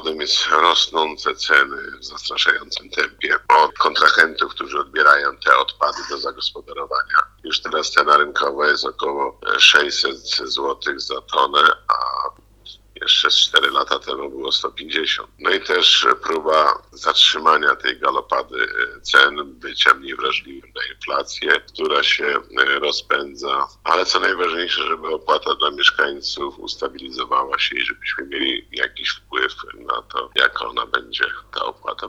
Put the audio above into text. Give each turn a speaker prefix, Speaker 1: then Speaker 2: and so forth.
Speaker 1: powodem jest rosnące ceny w zastraszającym tempie od kontrahentów, którzy odbierają te odpady do zagospodarowania. Już teraz cena rynkowa jest około 600 zł za tonę, a jeszcze 4 lata temu było 150. No i też próba zatrzymania tej galopady cen, bycia mniej wrażliwym na inflację, która się rozpędza. Ale co najważniejsze, żeby opłata dla mieszkańców ustabilizowała się i żebyśmy mieli jakiś wpływ na to, jak ona będzie, ta opłata